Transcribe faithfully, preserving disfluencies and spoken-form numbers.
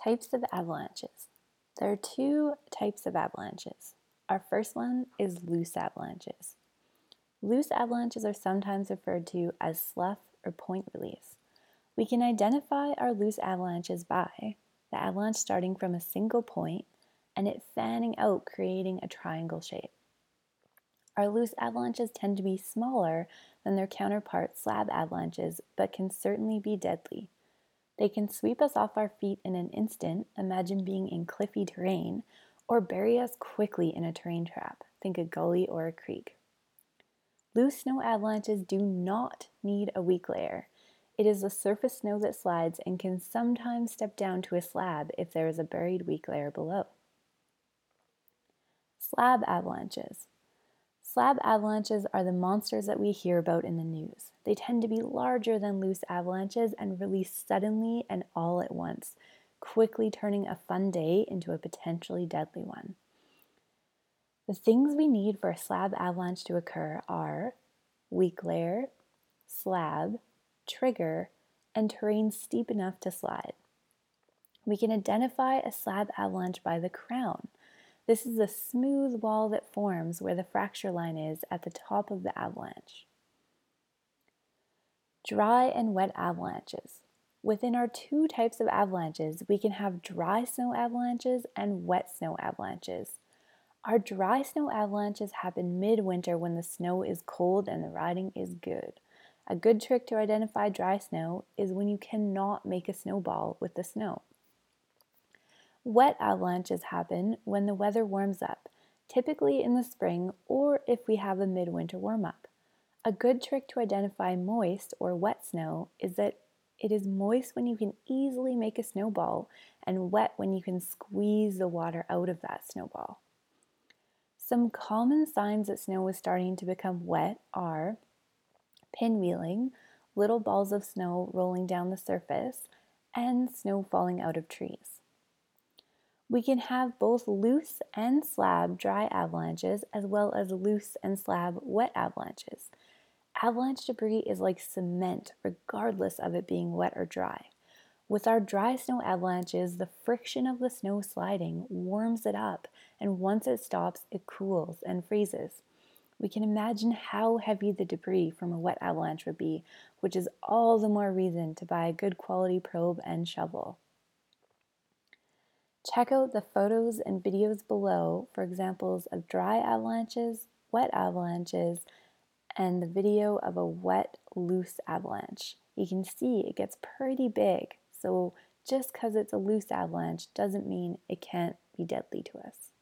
Types of avalanches. There are two types of avalanches. Our first one is loose avalanches. Loose avalanches are sometimes referred to as slough or point release. We can identify our loose avalanches by the avalanche starting from a single point and it fanning out, creating a triangle shape. Our loose avalanches tend to be smaller than their counterpart slab avalanches, but can certainly be deadly. They can sweep us off our feet in an instant, imagine being in cliffy terrain, or bury us quickly in a terrain trap, think a gully or a creek. Loose snow avalanches do not need a weak layer. It is the surface snow that slides and can sometimes step down to a slab if there is a buried weak layer below. Slab avalanches. Slab avalanches are the monsters that we hear about in the news. They tend to be larger than loose avalanches and release suddenly and all at once, quickly turning a fun day into a potentially deadly one. The things we need for a slab avalanche to occur are weak layer, slab, trigger, and terrain steep enough to slide. We can identify a slab avalanche by the crown. This is a smooth wall that forms where the fracture line is at the top of the avalanche. Dry and wet avalanches. Within our two types of avalanches, we can have dry snow avalanches and wet snow avalanches. Our dry snow avalanches happen midwinter when the snow is cold and the riding is good. A good trick to identify dry snow is when you cannot make a snowball with the snow. Wet avalanches happen when the weather warms up, typically in the spring or if we have a midwinter warm-up. A good trick to identify moist or wet snow is that it is moist when you can easily make a snowball and wet when you can squeeze the water out of that snowball. Some common signs that snow is starting to become wet are pinwheeling, little balls of snow rolling down the surface, and snow falling out of trees. We can have both loose and slab dry avalanches as well as loose and slab wet avalanches. Avalanche debris is like cement regardless of it being wet or dry. With our dry snow avalanches, the friction of the snow sliding warms it up, and once it stops, it cools and freezes. We can imagine how heavy the debris from a wet avalanche would be, which is all the more reason to buy a good quality probe and shovel. Check out the photos and videos below for examples of dry avalanches, wet avalanches, and the video of a wet, loose avalanche. You can see it gets pretty big, so just because it's a loose avalanche doesn't mean it can't be deadly to us.